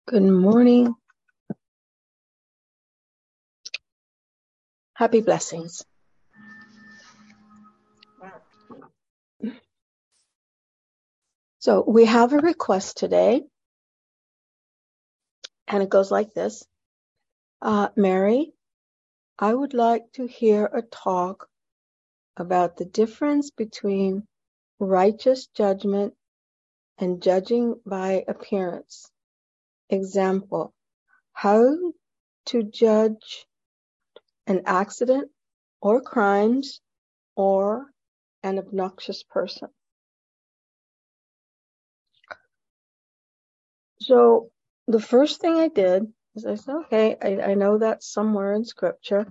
Good morning. Happy blessings. So we have a request today, and it goes like this. Mary, I would like to hear a talk about the difference between righteous judgment and judging by appearance. Example, how to judge an accident or crimes or an obnoxious person. So the first thing I did is I said, okay, I know that's somewhere in scripture.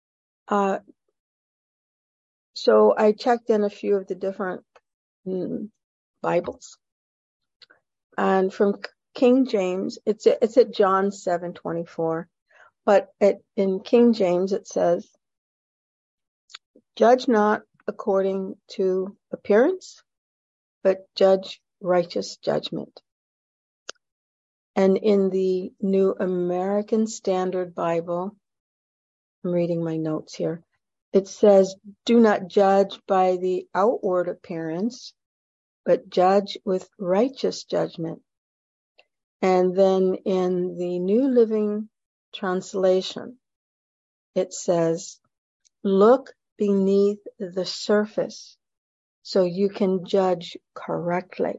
So I checked in a few of the different Bibles. And from King James, it's at John 7:24. But in King James, it says, judge not according to appearance, but judge righteous judgment. And in the New American Standard Bible, I'm reading my notes here, it says, do not judge by the outward appearance, but judge with righteous judgment. And then in the New Living Translation, it says, look beneath the surface so you can judge correctly.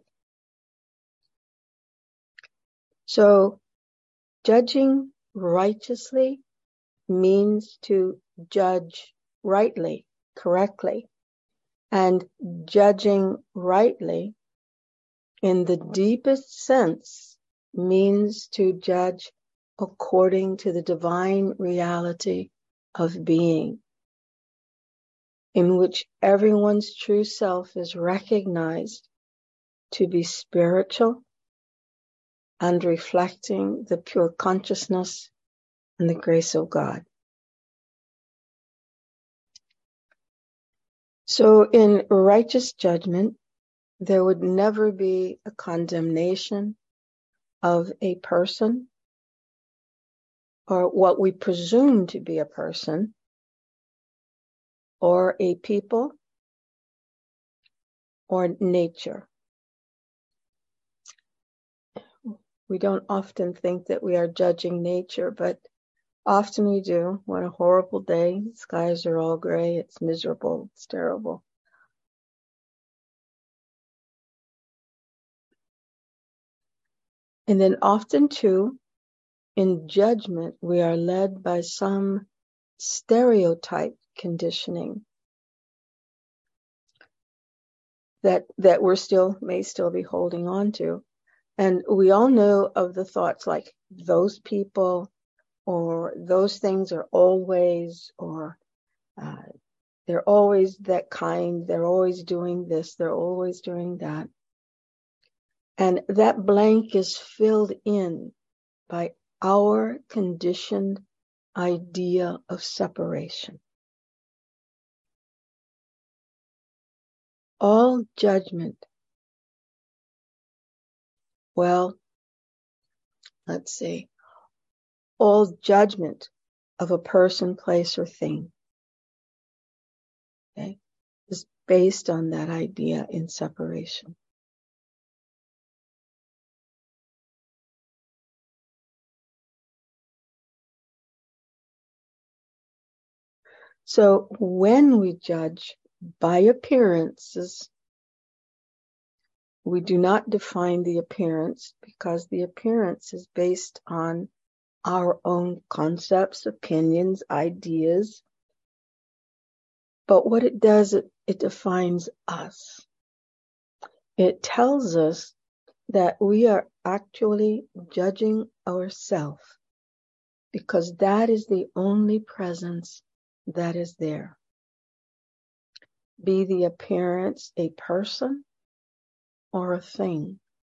So judging righteously means to judge rightly, correctly. And judging rightly, in the deepest sense, means to judge according to the divine reality of being, in which everyone's true self is recognized to be spiritual and reflecting the pure consciousness and the grace of God. So in righteous judgment, there would never be a condemnation of a person or what we presume to be a person or a people or nature. We don't often think that we are judging nature, but often we do. What a horrible day. Skies are all gray. It's miserable. It's terrible. And then often too, in judgment, we are led by some stereotype conditioning that may still be holding on to. And we all know of the thoughts like those people or those things are always, or they're always that kind, they're always doing this, they're always doing that. And that blank is filled in by our conditioned idea of separation. All judgment, well, let's see, all judgment of a person, place, or thing, okay, is based on that idea in separation. So when we judge by appearances, we do not define the appearance because the appearance is based on our own concepts, opinions, ideas. But what it does, it defines us. It tells us that we are actually judging ourselves because that is the only presence that is there. Be the appearance a person or a thing.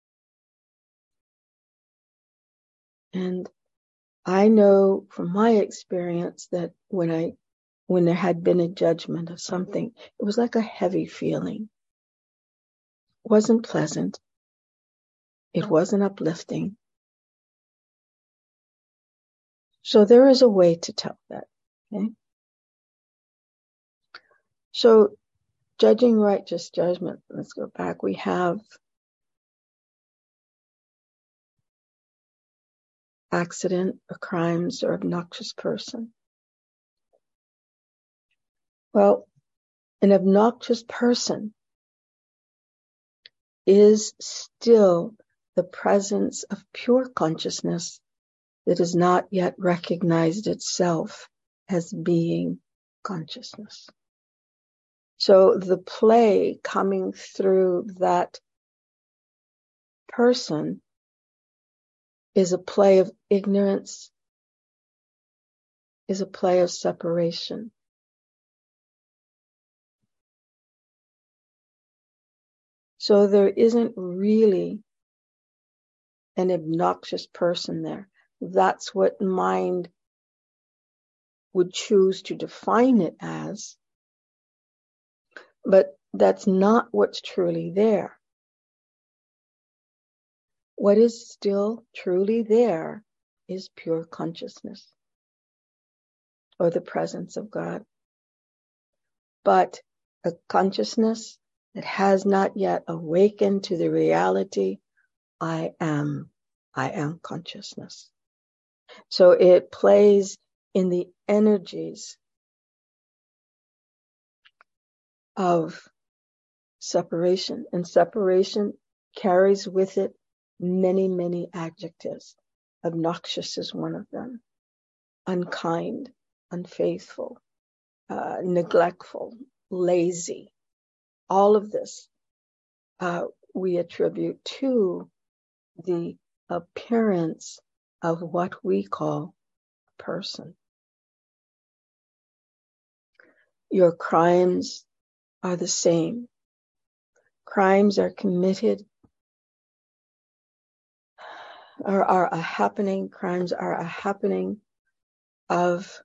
And I know from my experience that when there had been a judgment of something, it was like a heavy feeling. It wasn't pleasant. It wasn't uplifting. So there is a way to tell that. Okay? So judging righteous judgment, let's go back. We have accident, or crimes, or obnoxious person. Well, an obnoxious person is still the presence of pure consciousness that has not yet recognized itself as being consciousness. So the play coming through that person is a play of ignorance, is a play of separation. So there isn't really an obnoxious person there. That's what mind would choose to define it as, but that's not what's truly there. What is still truly there is pure consciousness, or the presence of God. But a consciousness that has not yet awakened to the reality, I am consciousness. So it plays in the energies of separation, and separation carries with it many, many adjectives. Obnoxious is one of them. Unkind, unfaithful, neglectful, lazy. All of this we attribute to the appearance of what we call a person. Your crimes are the same. Crimes are committed, are a happening. Crimes are a happening of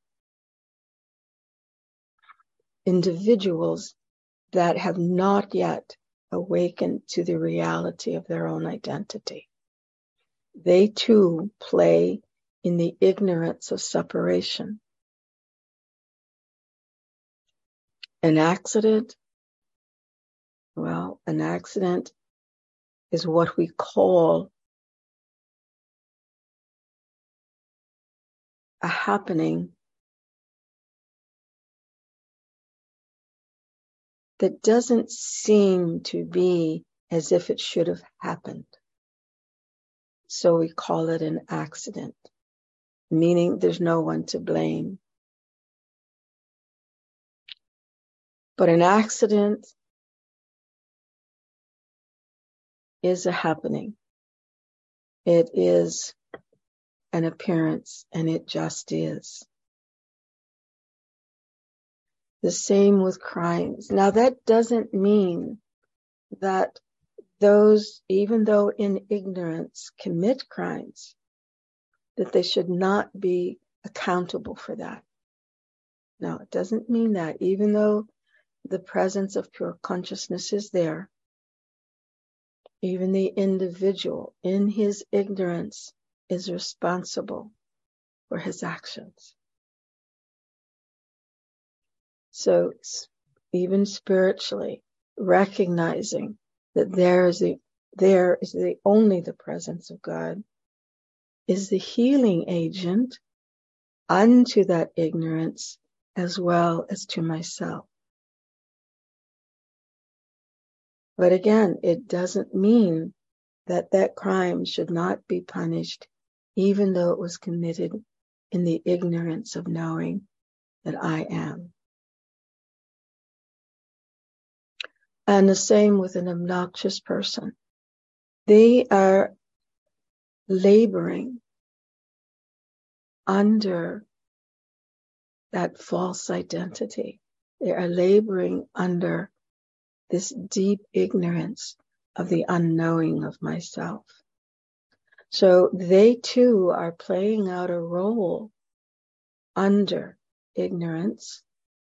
individuals that have not yet awakened to the reality of their own identity. They too play in the ignorance of separation. An accident, well, an accident is what we call a happening that doesn't seem to be as if it should have happened. So we call it an accident, meaning there's no one to blame. But an accident is a happening. It is an appearance, and it just is. The same with crimes. Now that doesn't mean that those, even though in ignorance, commit crimes, that they should not be accountable for that. No, it doesn't mean that. Even though the presence of pure consciousness is there, even the individual in his ignorance is responsible for his actions. So even spiritually, recognizing that there is only the presence of God is the healing agent unto that ignorance as well as to myself. But again, it doesn't mean that that crime should not be punished, even though it was committed in the ignorance of knowing that I am. And the same with an obnoxious person. They are laboring under that false identity. They are laboring under this deep ignorance of the unknowing of myself. So they too are playing out a role under ignorance,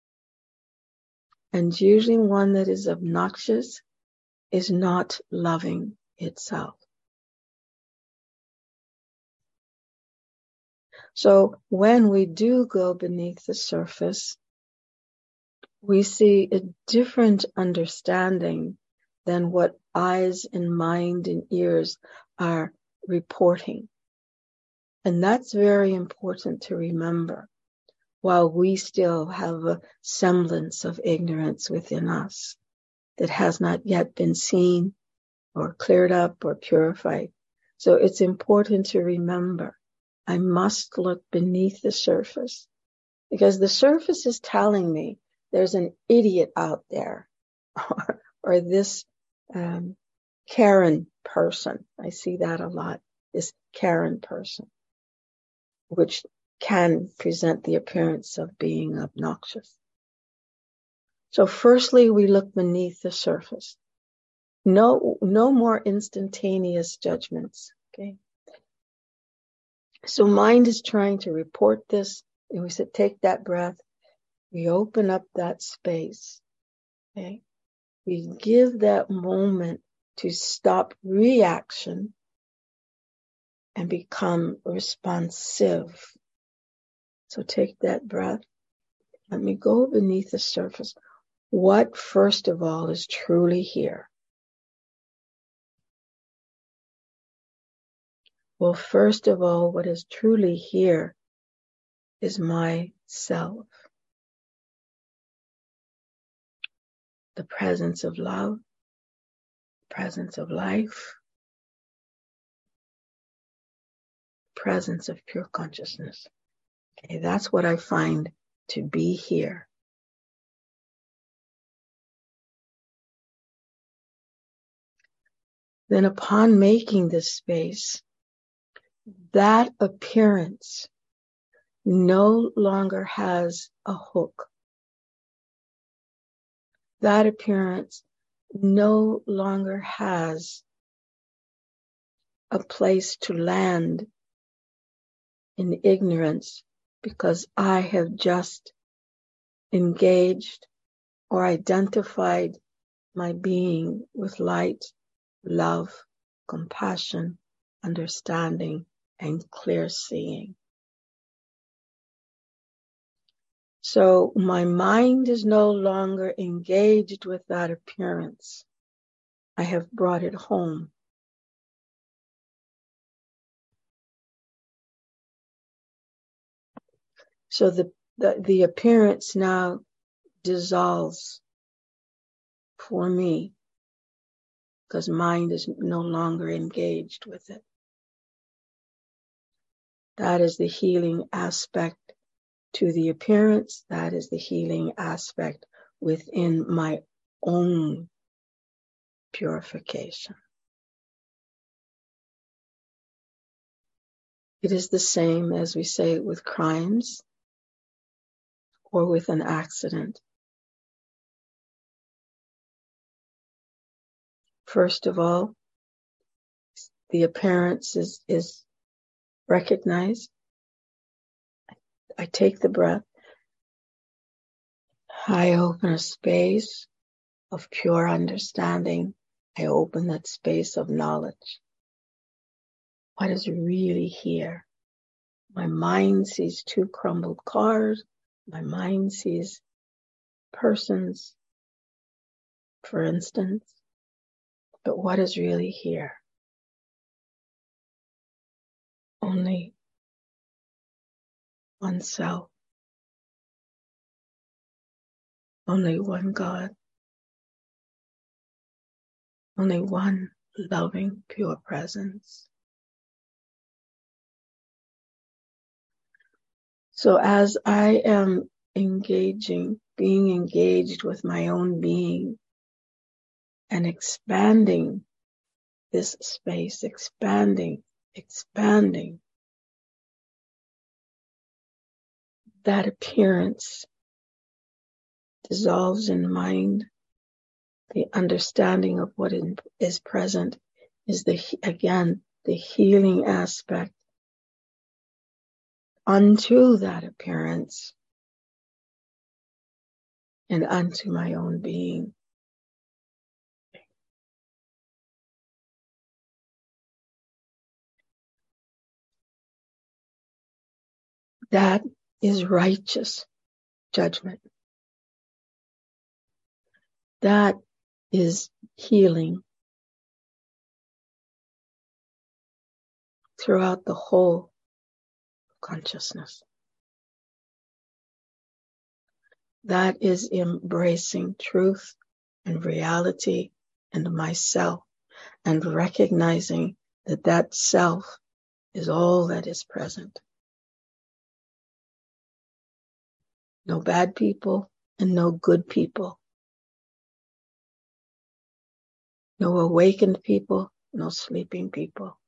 and usually one that is obnoxious is not loving itself. So when we do go beneath the surface, we see a different understanding than what eyes and mind and ears are reporting. And that's very important to remember while we still have a semblance of ignorance within us that has not yet been seen or cleared up or purified. So it's important to remember, I must look beneath the surface because the surface is telling me there's an idiot out there or this Karen person. I see that a lot, this Karen person, which can present the appearance of being obnoxious. So firstly, we look beneath the surface. No more instantaneous judgments. Okay. So mind is trying to report this. And we said, take that breath. We open up that space. Okay. We give that moment to stop reaction and become responsive. So take that breath. Let me go beneath the surface. What, first of all, is truly here? Well, first of all, what is truly here is myself. The presence of love, presence of life, presence of pure consciousness. Okay, that's what I find to be here. Then upon making this space, that appearance no longer has a hook. That appearance no longer has a place to land in ignorance because I have just engaged or identified my being with light, love, compassion, understanding, and clear seeing. So my mind is no longer engaged with that appearance. I have brought it home. So the appearance now dissolves for me because mind is no longer engaged with it. That is the healing aspect to the appearance. That is the healing aspect within my own purification. It is the same as we say with crimes or with an accident. First of all, the appearance is recognized. I take the breath. I open a space of pure understanding. I open that space of knowledge. What is really here? My mind sees 2 crumbled cars. My mind sees persons, for instance. But what is really here? Only oneself. Only one God. Only one loving, pure presence. So as I am being engaged with my own being and expanding this space, expanding, that appearance dissolves in mind. The understanding of what is present is the healing aspect unto that appearance and unto my own being. That is righteous judgment. That is healing throughout the whole consciousness. That is embracing truth and reality and myself, and recognizing that that self is all that is present. No bad people and no good people. No awakened people, no sleeping people.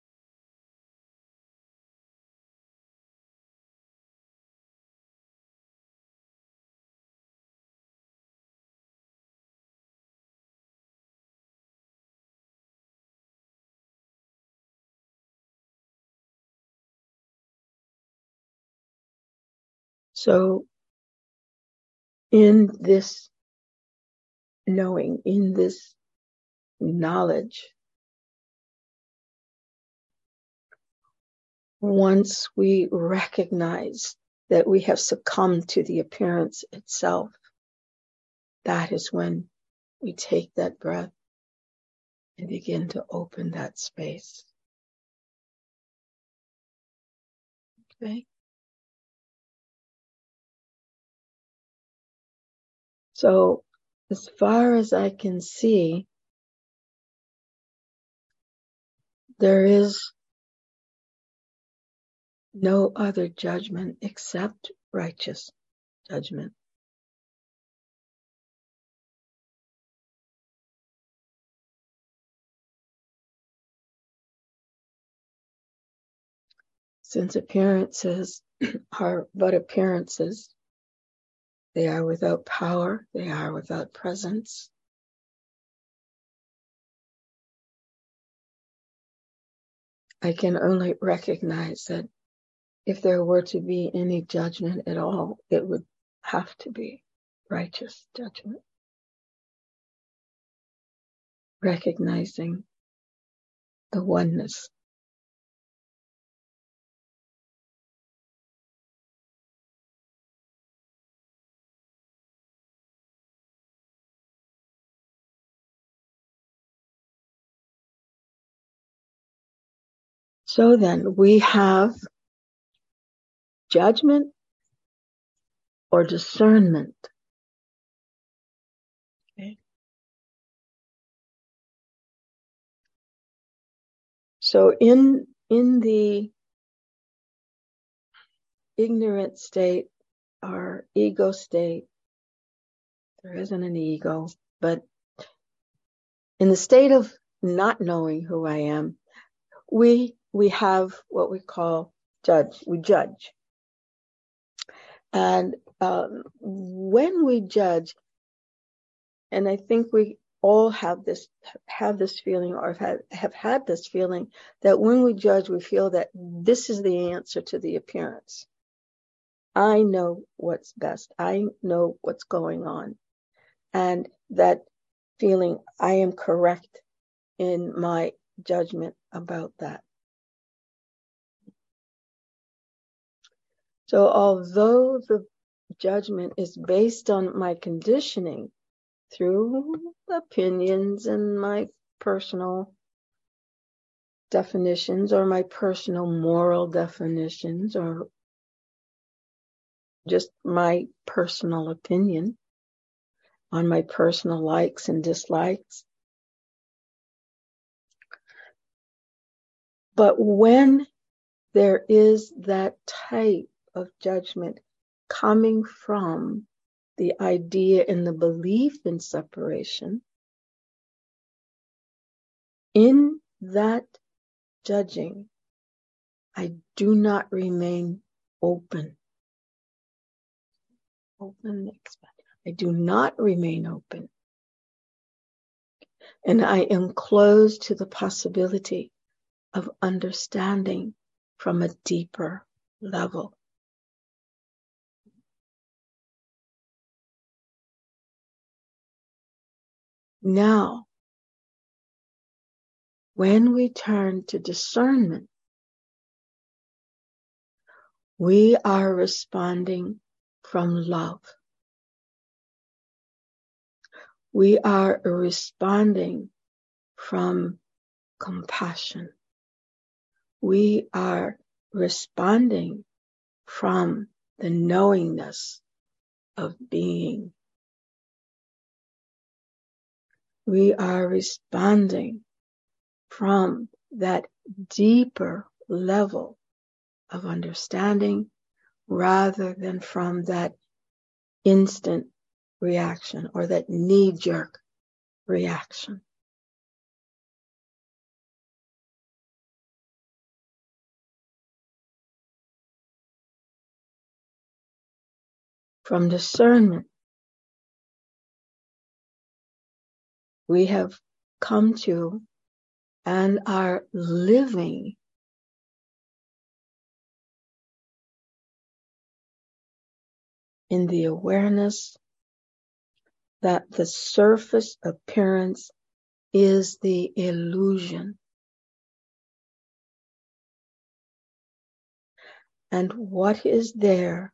So in this knowing, in this knowledge, once we recognize that we have succumbed to the appearance itself, that is when we take that breath and begin to open that space. Okay? So, as far as I can see, there is no other judgment except righteous judgment. Since appearances are but appearances, they are without power, they are without presence. I can only recognize that if there were to be any judgment at all, it would have to be righteous judgment. Recognizing the oneness. So then we have judgment or discernment. Okay. So in the ignorant state, our ego state, there isn't an ego, but in the state of not knowing who I am, we have what we call judge. We judge. And when we judge, and I think we all have this feeling, or have had this feeling, that when we judge, we feel that this is the answer to the appearance. I know what's best. I know what's going on. And that feeling, I am correct in my judgment about that. So although the judgment is based on my conditioning through opinions and my personal definitions, or my personal moral definitions, or just my personal opinion on my personal likes and dislikes. But when there is that type of judgment coming from the idea and the belief in separation, in that judging, I do not remain open. I do not remain open. And I am closed to the possibility of understanding from a deeper level. Now, when we turn to discernment, We are responding from love. We are responding from compassion. We are responding from the knowingness of being. We are responding from that deeper level of understanding rather than from that instant reaction or that knee-jerk reaction. From discernment, we have come to and are living in the awareness that the surface appearance is the illusion. And what is there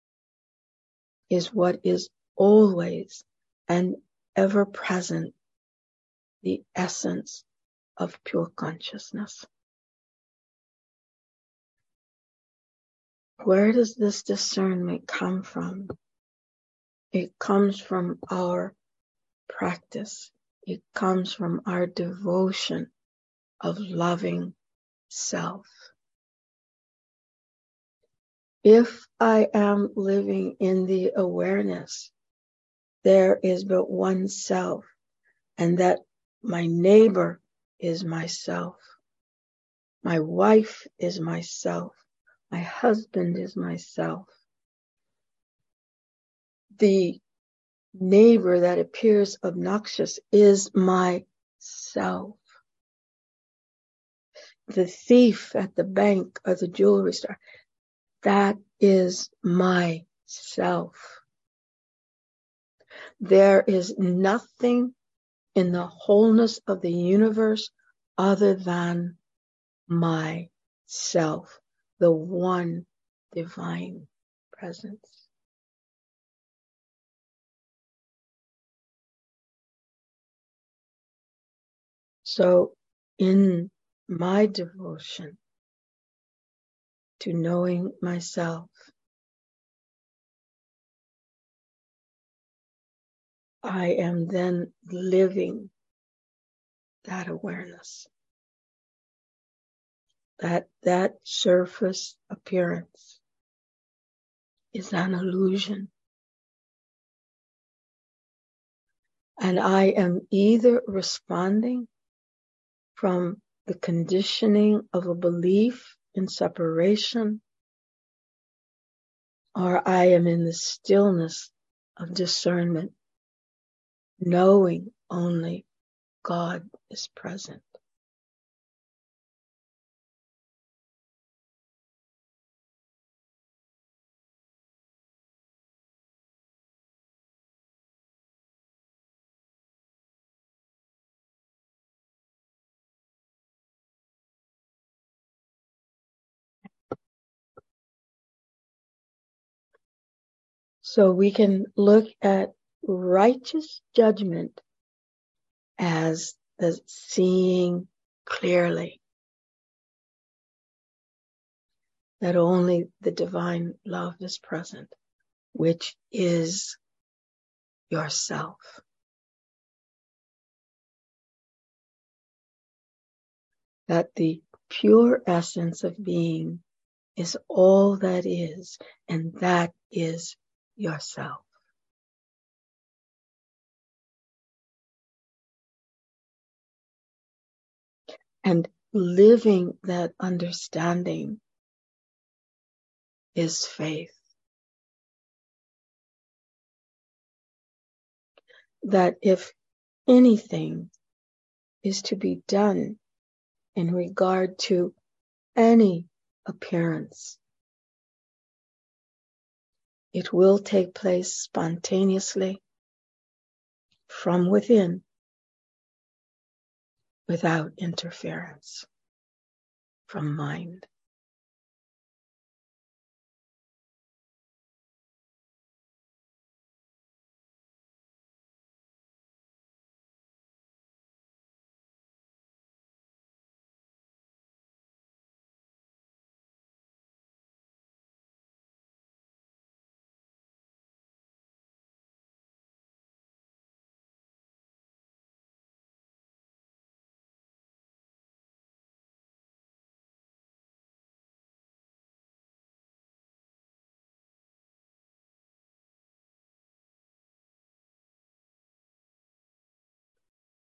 is what is always and ever present, the essence of pure consciousness. Where does this discernment come from? It comes from our practice. It comes from our devotion of loving self. If I am living in the awareness, there is but one self, and that my neighbor is myself. My wife is myself. My husband is myself. The neighbor that appears obnoxious is myself. The thief at the bank or the jewelry store, that is myself. There is nothing in the wholeness of the universe other than myself, the one divine presence. So in my devotion to knowing myself, I am then living that awareness, that surface appearance is an illusion. And I am either responding from the conditioning of a belief in separation, or I am in the stillness of discernment, knowing only God is present. So we can look at righteous judgment as the seeing clearly that only the divine love is present, which is yourself. That the pure essence of being is all that is, and that is yourself. And living that understanding is faith. That if anything is to be done in regard to any appearance, it will take place spontaneously from within without interference from mind.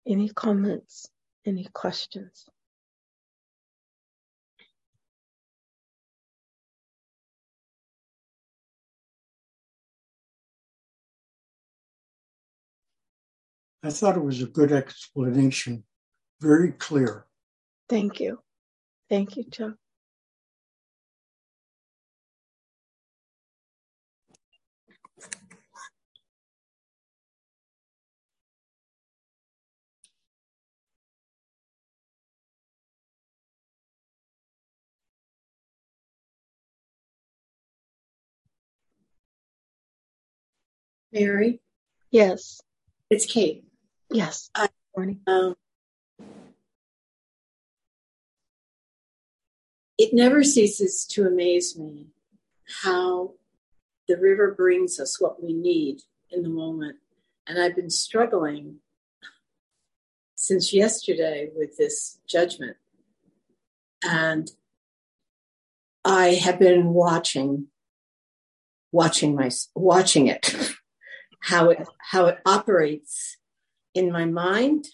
Any comments? Any questions? I thought it was a good explanation. Very clear. Thank you. Thank you, Chuck. Mary? Yes. It's Kate. Yes. Good morning. It never ceases to amaze me how the river brings us what we need in the moment. And I've been struggling since yesterday with this judgment. And I have been watching it, how it operates in my mind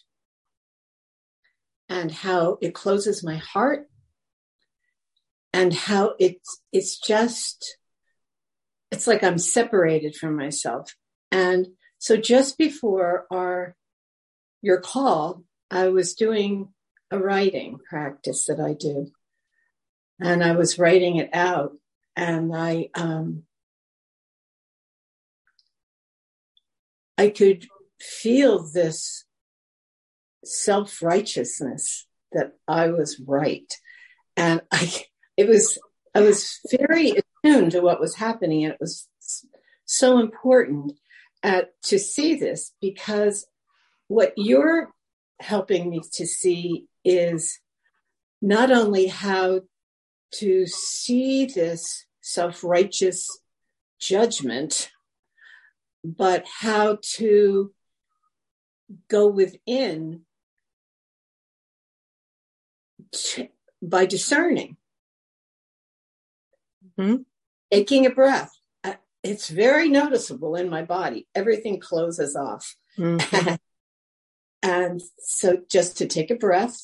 and how it closes my heart and how it's like I'm separated from myself. And so just before your call, I was doing a writing practice that I do. And I was writing it out, and I could feel this self-righteousness that I was right. And I was very attuned to what was happening. And it was so important to see this, because what you're helping me to see is not only how to see this self-righteous judgment, but how to go within by discerning. Mm-hmm. Taking a breath. It's very noticeable in my body. Everything closes off. Mm-hmm. And so just to take a breath,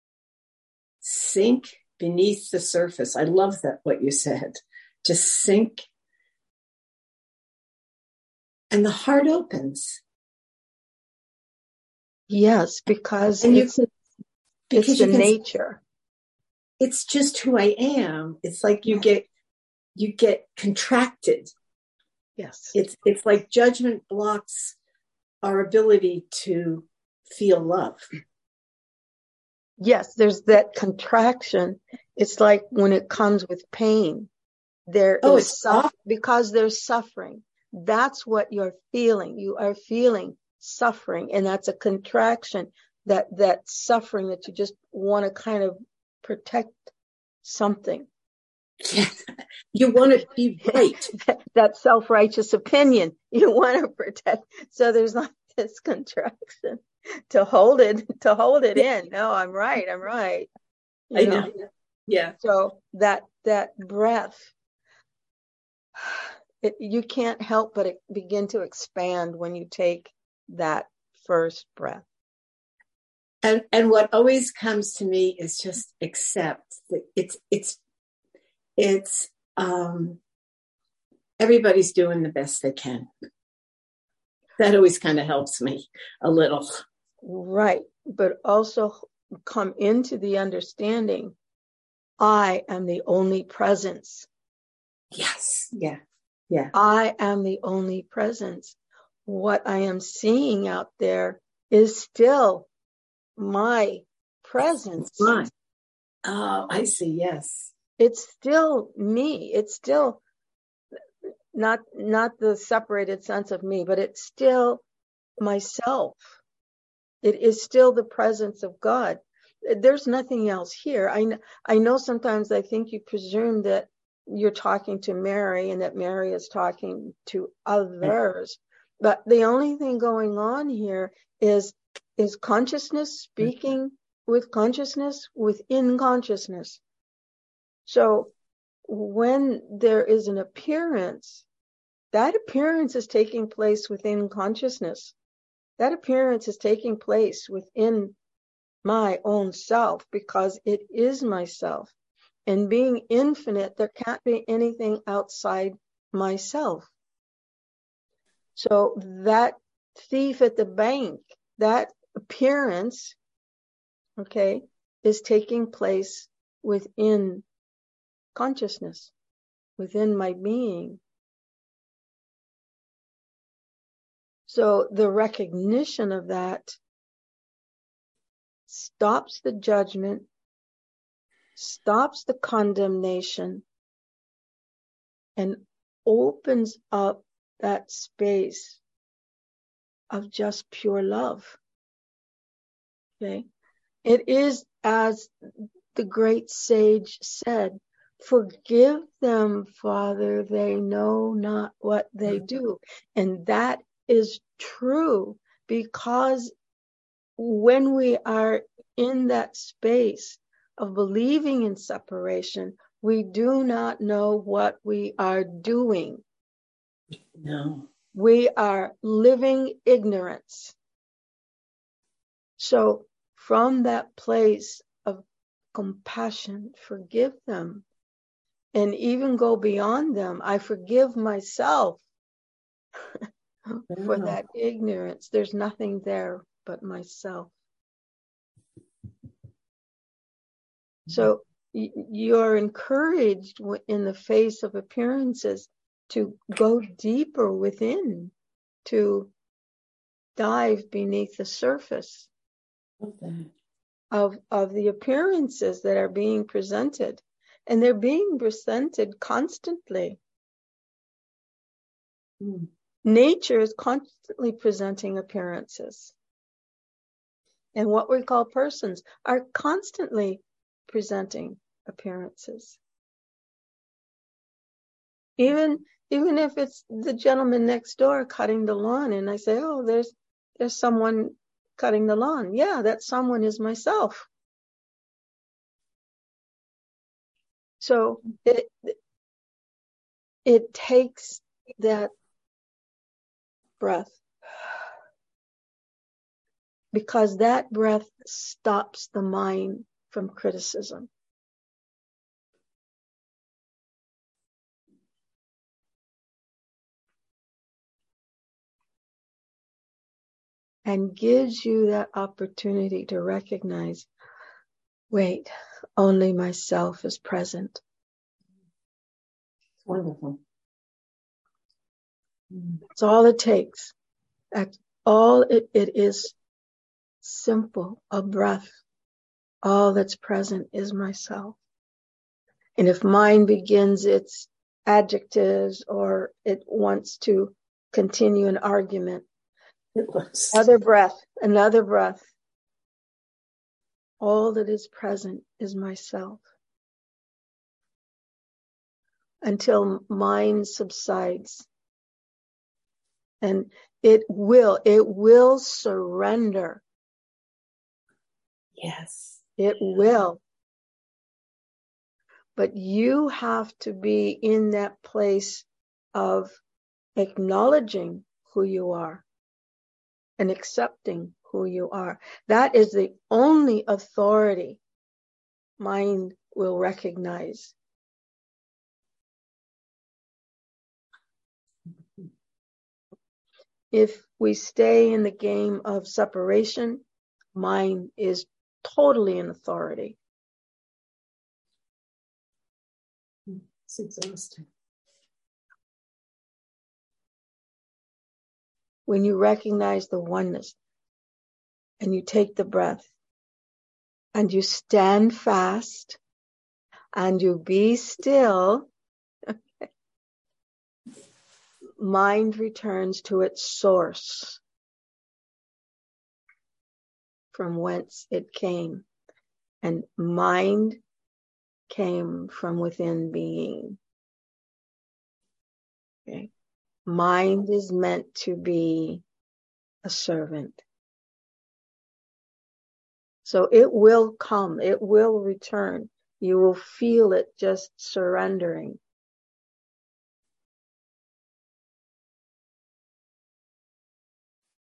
sink beneath the surface. I love that, what you said. Just sink. And the heart opens. Yes, because it's the nature. It's just who I am. It's like you get contracted. Yes. It's like judgment blocks our ability to feel love. Yes, there's that contraction. It's like when it comes with pain. Because there's suffering. That's what you're feeling. You are feeling suffering, and that's a contraction. That suffering that you just want to kind of protect something. Yeah. You want to be right. That self-righteous opinion you want to protect. So there's not this contraction to hold it in. No, I'm right. I know. Yeah. So that breath, you can't help but begin to expand when you take that first breath. And what always comes to me is just accept that it's everybody's doing the best they can. That always kind of helps me a little. Right. But also come into the understanding, I am the only presence. Yes. Yeah. Yeah. I am the only presence. What I am seeing out there is still my presence. It's mine. Oh, I see. Yes. It's still me. It's still not the separated sense of me, but it's still myself. It is still the presence of God. There's nothing else here. I know sometimes I think you presume that you're talking to Mary and that Mary is talking to others. But the only thing going on here is consciousness speaking with consciousness within consciousness. So when there is an appearance, that appearance is taking place within consciousness. That appearance is taking place within my own self because it is myself. And being infinite, there can't be anything outside myself. So that thief at the bank, that appearance, okay, is taking place within consciousness, within my being. So the recognition of that stops the judgment, stops the condemnation, and opens up that space of just pure love. Okay? It is as the great sage said, forgive them, Father, they know not what they do. And that is true, because when we are in that space of believing in separation, we do not know what we are doing. No. We are living ignorance. So from that place of compassion, forgive them, and even go beyond them. I forgive myself for that ignorance. There's nothing there but myself. So you're encouraged in the face of appearances to go deeper within, to dive beneath the surface of the appearances that are being presented. And they're being presented constantly. Nature is constantly presenting appearances. And what we call persons are constantly presenting appearances. Even if it's the gentleman next door cutting the lawn, and I say, oh, there's someone cutting the lawn. Yeah, that someone is myself. So it takes that breath, because that breath stops the mind from criticism. And gives you that opportunity to recognize, wait, only myself is present. Wonderful. That's all it takes. That's all it is. Simple, a breath. All that's present is myself. And if mind begins its adjectives or it wants to continue an argument, another breath. All that is present is myself. Until mind subsides. And it will surrender. Yes. It will. But you have to be in that place of acknowledging who you are and accepting who you are. That is the only authority mind will recognize. If we stay in the game of separation, mind is totally in authority. It's exhausting. When you recognize the oneness and you take the breath and you stand fast and you be still, mind returns to its source from whence it came. And mind came from within being. Okay. Mind is meant to be a servant. So it will come, it will return. You will feel it just surrendering.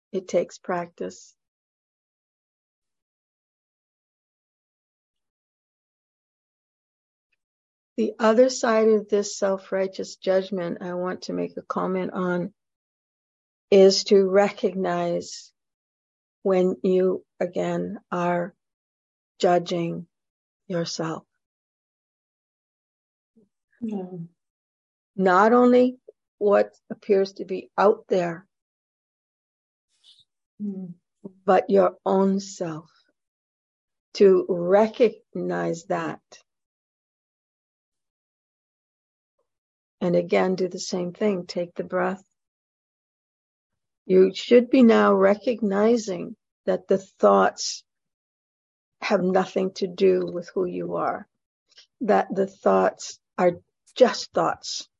It takes practice. The other side of this self-righteous judgment I want to make a comment on is to recognize when you, again, are judging yourself. No. Not only what appears to be out there, but your own self. To recognize that. And again, do the same thing. Take the breath. You should be now recognizing that the thoughts have nothing to do with who you are. That the thoughts are just thoughts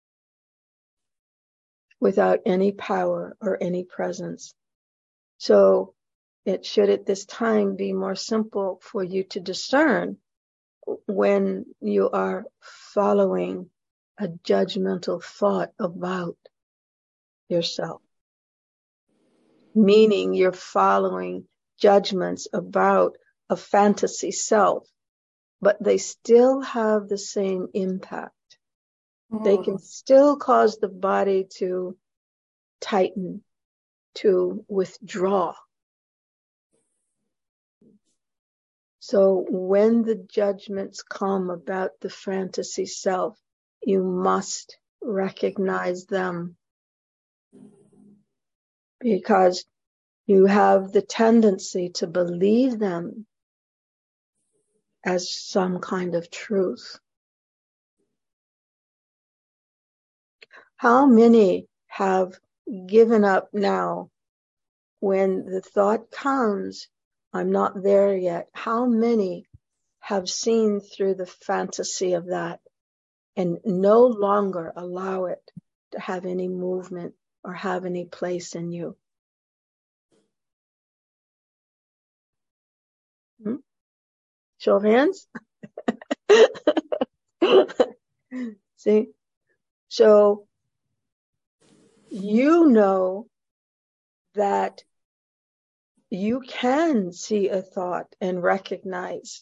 without any power or any presence. So it should at this time be more simple for you to discern when you are following a judgmental thought about yourself. Meaning you're following judgments about a fantasy self, but they still have the same impact. They can still cause the body to tighten, to withdraw. So when the judgments come about the fantasy self, you must recognize them, because you have the tendency to believe them as some kind of truth. How many have given up now when the thought comes, I'm not there yet? How many have seen through the fantasy of that and no longer allow it to have any movement or have any place in you? Show of hands? See? So you know that you can see a thought and recognize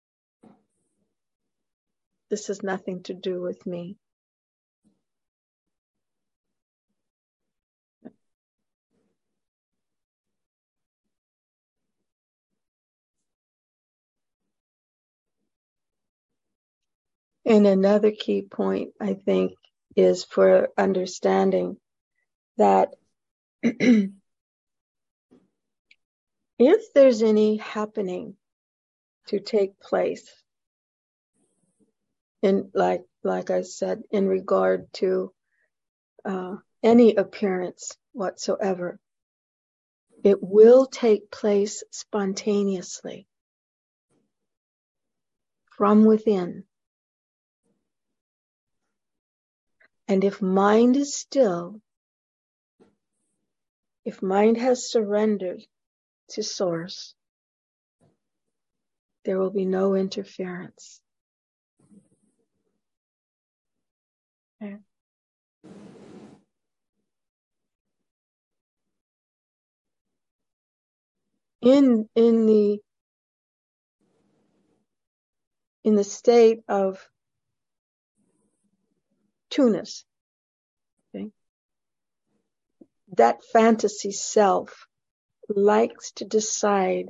this has nothing to do with me. And another key point, I think, is for understanding that if there's any happening to take place, in like I said, in regard to any appearance whatsoever, it will take place spontaneously from within. And if mind is still, if mind has surrendered to source, there will be no interference. Okay. In the state of two-ness, okay, that fantasy self likes to decide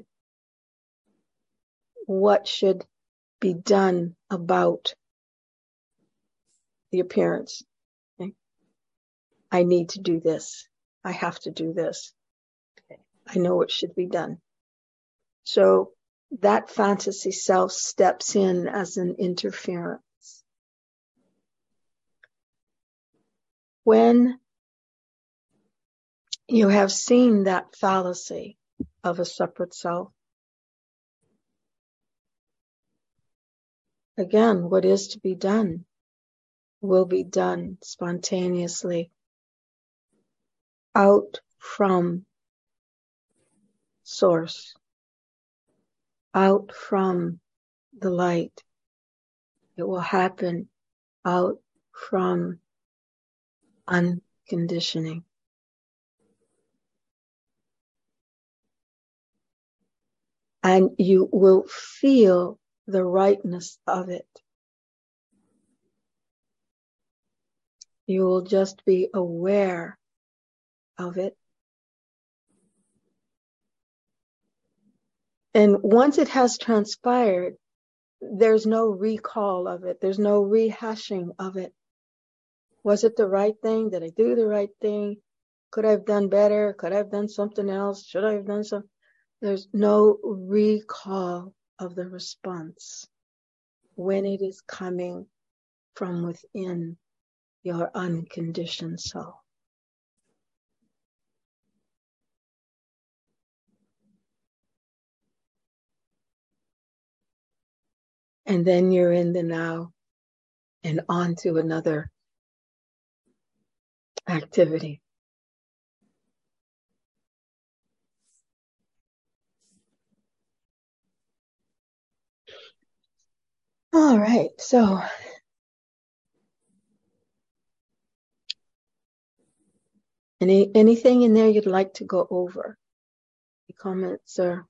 what should be done about the appearance. Okay? I need to do this. I have to do this. Okay. I know it should be done. So that fantasy self steps in as an interference. When you have seen that fallacy of a separate self, again, what is to be done will be done spontaneously out from source, out from the light. It will happen out from unconditioning. and you will feel the rightness of it. You will just be aware of it. And once it has transpired, there's no recall of it. There's no rehashing of it. Was it the right thing? Did I do the right thing? Could I have done better? Could I have done something else? Should I have done something? There's no recall of the response when it is coming from within your unconditioned soul. And then you're in the now and on to another activity. All right, so anything in there you'd like to go over? Any comments or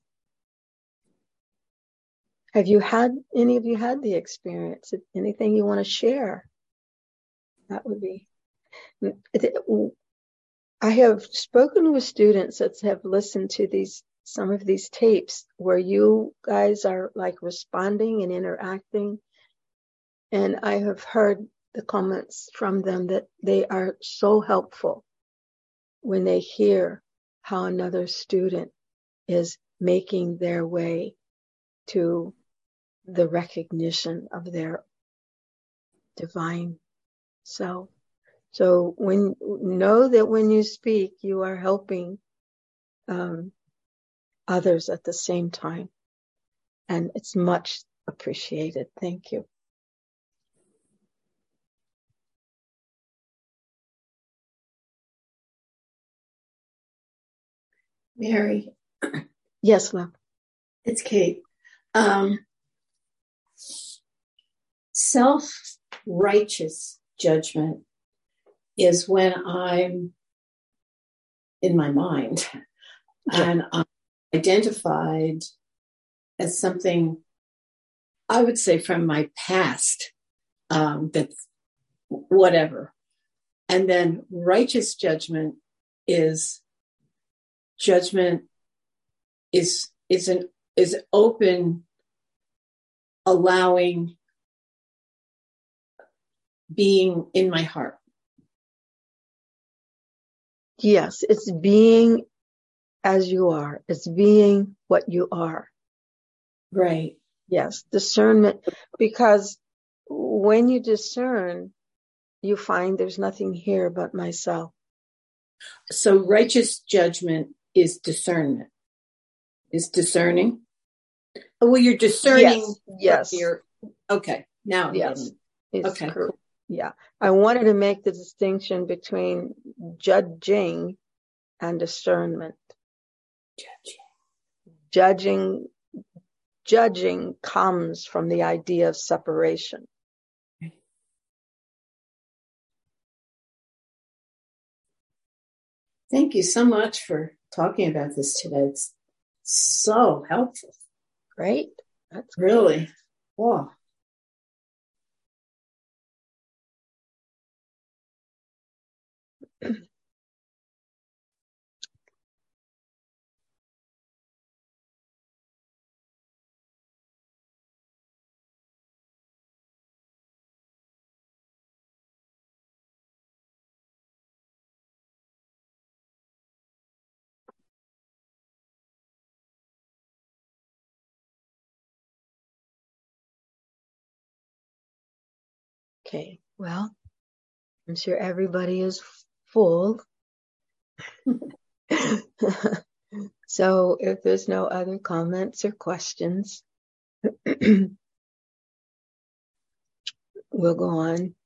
have you had any of you had the experience? Anything you want to share? That would be. I have spoken with students that have listened to some of these tapes where you guys are like responding and interacting. And I have heard the comments from them that they are so helpful when they hear how another student is making their way to the recognition of their divine self. So know that when you speak, you are helping others at the same time. And it's much appreciated. Thank you. Mary. Yes, love. It's Kate. Self-righteous judgment is when I'm in my mind and I'm identified as something, I would say, from my past, that's whatever. And then righteous judgment is open, allowing being in my heart. Yes, it's being as you are. It's being what you are. Right. Yes, discernment. Because when you discern, you find there's nothing here but myself. So righteous judgment is discernment. Is discerning. Well, you're discerning. Yes. Okay. Now I'm yes. getting. Okay. Cool. Yeah. I wanted to make the distinction between judging and discernment. Judging comes from the idea of separation. Thank you so much for talking about this today. It's so helpful. Great. That's really. Wow. Okay. Well, I'm sure everybody is full. So if there's no other comments or questions, we'll go on.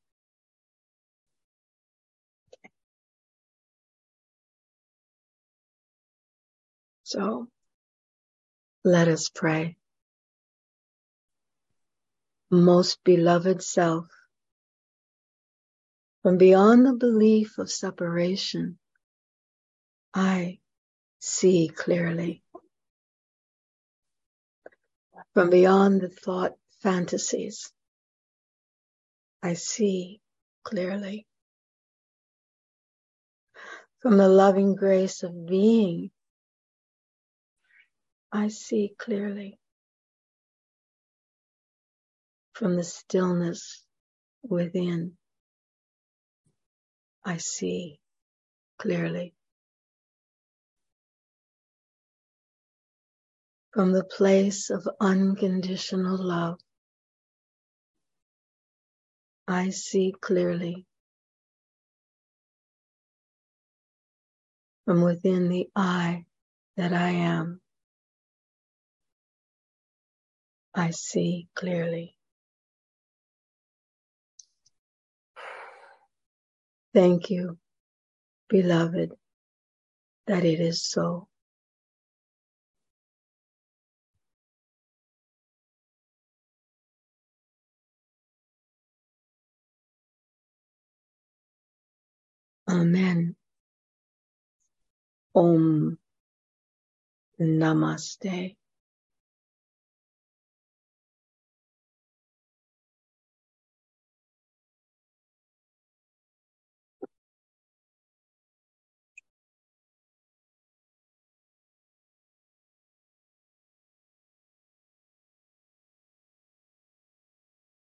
So let us pray. Most beloved self, from beyond the belief of separation, I see clearly. From beyond the thought fantasies, I see clearly. From the loving grace of being, I see clearly. From the stillness within, I see clearly. From the place of unconditional love, I see clearly. From within the I that I am, I see clearly. Thank you, beloved, that it is so. Amen. Om Namaste.